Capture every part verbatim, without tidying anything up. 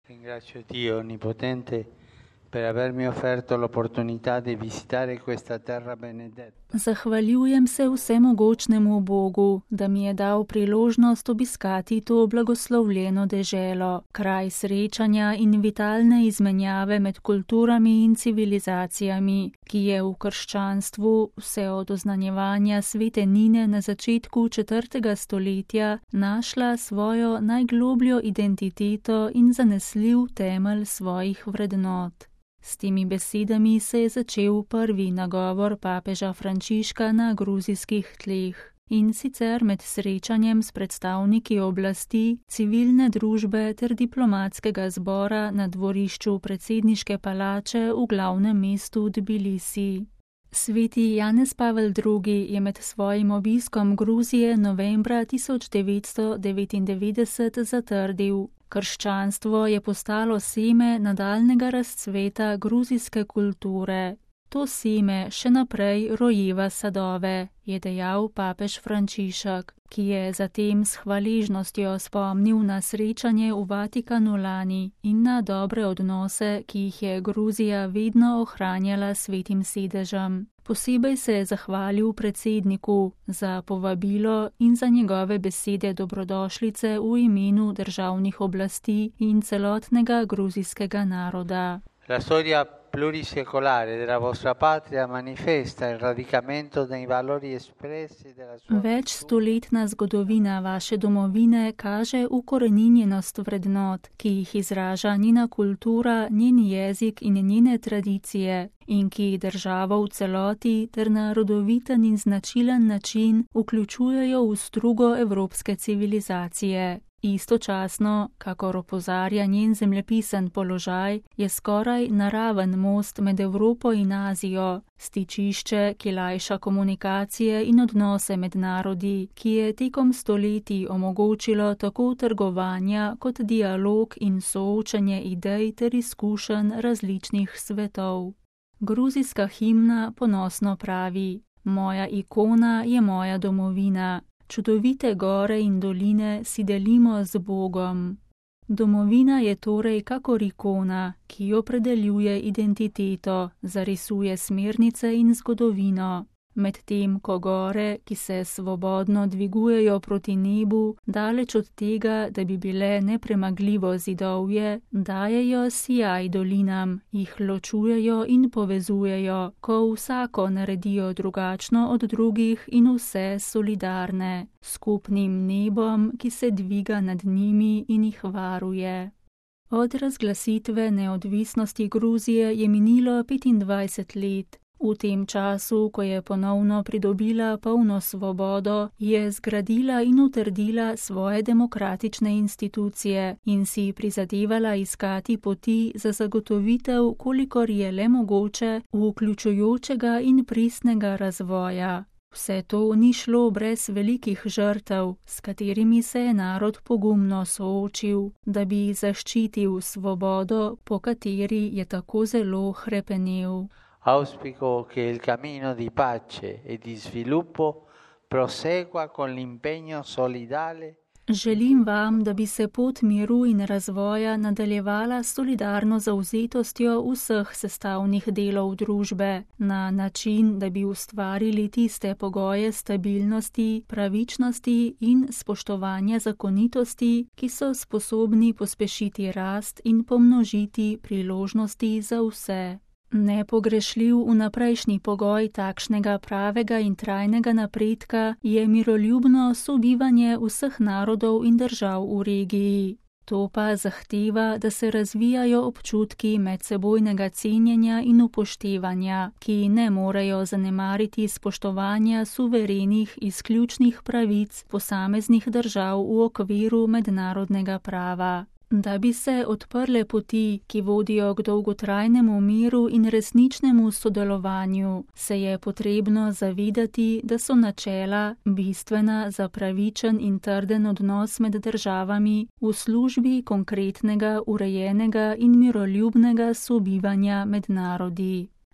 Ringrazio Dio Onnipotente per avermi offerto l'opportunità di visitare questa terra benedetta. Zahvaljujem se vsemogočnemu Bogu, da mi je dal priložnost obiskati to blagoslovljeno deželo, kraj srečanja in vitalne izmenjave med kulturami in civilizacijami, ki je v krščanstvu vse od oznanjevanja svete Nine na začetku četrtega stoletja našla svojo najglobljo identiteto in zanesljiv temelj svojih vrednot. S temi besedami se je začel prvi nagovor papeža Frančiška na gruzijskih tleh, in sicer med srečanjem s predstavniki oblasti, civilne družbe ter diplomatskega zbora na dvorišču predsedniške palače v glavnem mestu Tbilisi. Sveti Janez Pavel drugi. Je med svojim obiskom Gruzije novembra tisoč devetsto devetindevetdeset zatrdil: krščanstvo je postalo seme nadaljnjega razcveta gruzijske kulture. To seme še naprej rojeva sadove, je dejal papež Frančišek, ki je zatem s hvaležnostjo spomnil na srečanje v Vatikanu lani in na dobre odnose, ki jih je Gruzija vedno ohranjala s svetim sedežem. Posebej se je zahvalil predsedniku za povabilo in za njegove besede dobrodošlice v imenu državnih oblasti in celotnega gruzijskega naroda. La storia plurisecolare della vostra patria manifesta il radicamento dei valori espressi della sua Večstoletna zgodovina vaše domovine kaže ukoreninjenost vrednot, ki jih izraža njena kultura, njen jezik in njene tradicije, in ki državo v celoti ter na rodoviten in značilen način vključujejo v strugo evropske civilizacije. Istočasno, kakor opozarja njen zemljepisen položaj, je skoraj naraven most med Evropo in Azijo, stičišče, ki lajša komunikacije in odnose med narodi, ki je tekom stoletij omogočilo tako trgovanja kot dialog in soočenje idej ter izkušenj različnih svetov. Gruzijska himna ponosno pravi: moja ikona je moja domovina. Čudovite gore in doline si delimo z Bogom. Domovina je torej kakor ikona, ki jo opredeljuje identiteto, zarisuje smernice in zgodovino. Medtem ko gore, ki se svobodno dvigujejo proti nebu, daleč od tega, da bi bile nepremagljivo zidovje, dajejo sijaj dolinam, jih ločujejo in povezujejo, ko vsako naredijo drugačno od drugih in vse solidarne, skupnim nebom, ki se dviga nad njimi in jih varuje. Od razglasitve neodvisnosti Gruzije je minilo petindvajset let. V tem času, ko je ponovno pridobila polno svobodo, je zgradila in utrdila svoje demokratične institucije in si prizadevala iskati poti za zagotovitev, kolikor je le mogoče, vključujočega in pristnega razvoja. Vse to ni šlo brez velikih žrtev, s katerimi se je narod pogumno soočil, da bi zaščitil svobodo, po kateri je tako zelo hrepenel. Auspico che il cammino di pace e di sviluppo prosegua con l'impegno solidale. Želim vam, da bi se pot miru in razvoja nadaljevala s solidarno zavzetostjo vseh sestavnih delov družbe, na način, da bi ustvarili tiste pogoje stabilnosti, pravičnosti in spoštovanja zakonitosti, ki so sposobni pospešiti rast in pomnožiti priložnosti za vse. Nepogrešljiv vnaprejšnji pogoj takšnega pravega in trajnega napredka je miroljubno sobivanje vseh narodov in držav v regiji. To pa zahteva, da se razvijajo občutki medsebojnega cenjenja in upoštevanja, ki ne morejo zanemariti spoštovanja suverenih izključnih pravic posameznih držav v okviru mednarodnega prava. Da bi se odprle poti, ki vodijo k dolgotrajnemu miru in resničnemu sodelovanju, se je potrebno zavedati, da so načela, bistvena za pravičen in trden odnos med državami, v službi konkretnega, urejenega in miroljubnega sobivanja med narodi.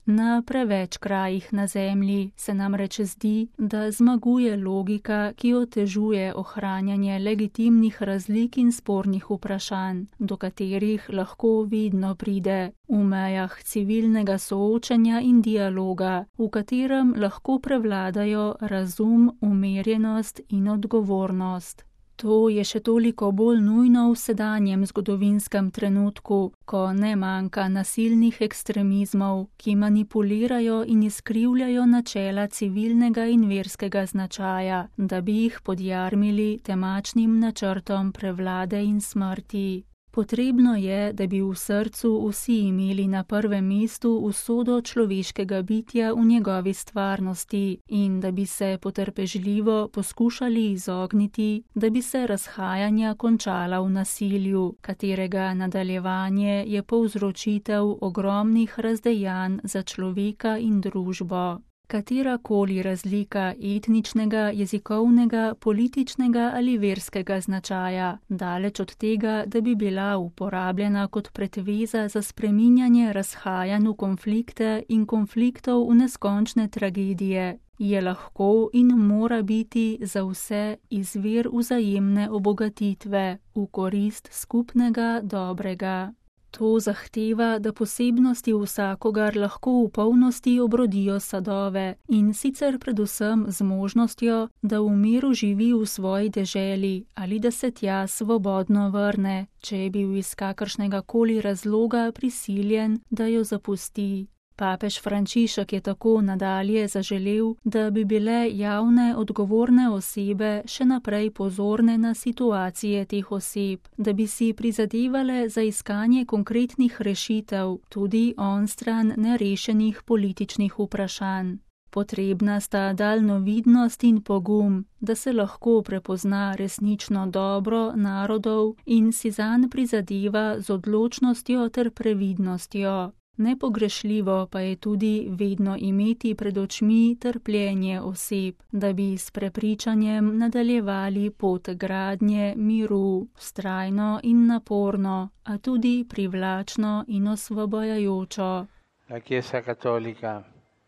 Na preveč krajih na zemlji se namreč zdi, da zmaguje logika, ki otežuje ohranjanje legitimnih razlik in spornih vprašanj, do katerih lahko vidno pride v mejah civilnega soočenja in dialoga, v katerem lahko prevladajo razum, umirjenost in odgovornost. To je še toliko bolj nujno v sedanjem zgodovinskem trenutku, ko ne manjka nasilnih ekstremizmov, ki manipulirajo in izkrivljajo načela civilnega in verskega značaja, da bi jih podjarmili temačnim načrtom prevlade in smrti. Potrebno je, da bi v srcu vsi imeli na prvem mestu usodo človeškega bitja v njegovi stvarnosti in da bi se potrpežljivo poskušali izogniti, da bi se razhajanja končala v nasilju, katerega nadaljevanje je povzročitev ogromnih razdejanj za človeka in družbo. Katerakoli razlika etničnega, jezikovnega, političnega ali verskega značaja, daleč od tega, da bi bila uporabljena kot pretveza za spreminjanje razhajanj v konflikte in konfliktov v neskončne tragedije, je lahko in mora biti za vse izvir vzajemne obogatitve v korist skupnega dobrega. To zahteva, da posebnosti vsakogar lahko v polnosti obrodijo sadove in sicer predvsem z možnostjo, da v miru živi v svoji deželi ali da se tja svobodno vrne, če je bil iz kakršnega koli razloga prisiljen, da jo zapusti. Papež Frančišek je tako nadalje zaželel, da bi bile javne odgovorne osebe še naprej pozorne na situacije teh oseb, da bi si prizadevale za iskanje konkretnih rešitev, tudi onstran nerešenih političnih vprašanj. Potrebna sta daljnovidnost in pogum, da se lahko prepozna resnično dobro narodov in si zanj prizadeva z odločnostjo ter previdnostjo. Nepogrešljivo pa je tudi vedno imeti pred očmi trpljenje oseb, da bi s prepričanjem nadaljevali pot gradnje miru, vztrajno in naporno, a tudi privlačno in osvobajajočo. La Chiesa Cattolica,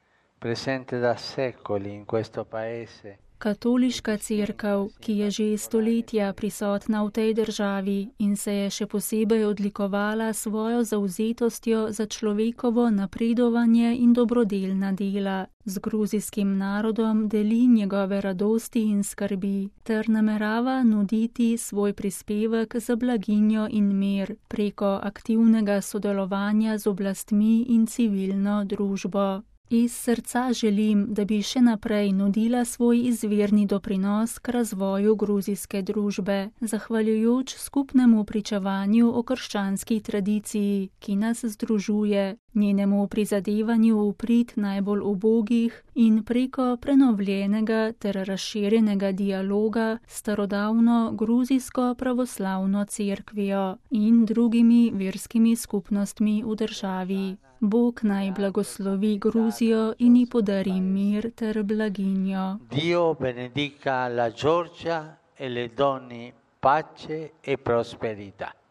presente da secoli in questo paese, Katoliška cerkev, ki je že stoletja prisotna v tej državi in se je še posebej odlikovala svojo zavzetostjo za človekovo napredovanje in dobrodelna dela, z gruzijskim narodom deli njegove radosti in skrbi, ter namerava nuditi svoj prispevek za blaginjo in mir preko aktivnega sodelovanja z oblastmi in civilno družbo. Iz srca želim, da bi še naprej nudila svoj izvirni doprinos k razvoju gruzijske družbe, zahvaljujoč skupnemu pričevanju o krščanski tradiciji, ki nas združuje, njenemu prizadevanju v prid najbolj ubogih in preko prenovljenega ter razširjenega dialoga s starodavno gruzijsko pravoslavno cerkvijo in drugimi verskimi skupnostmi v državi. Bog naj blagoslovi Gruzijo in ji podari mir ter blaginjo. Dio benedica la Georgia e le donne pace e prosperità.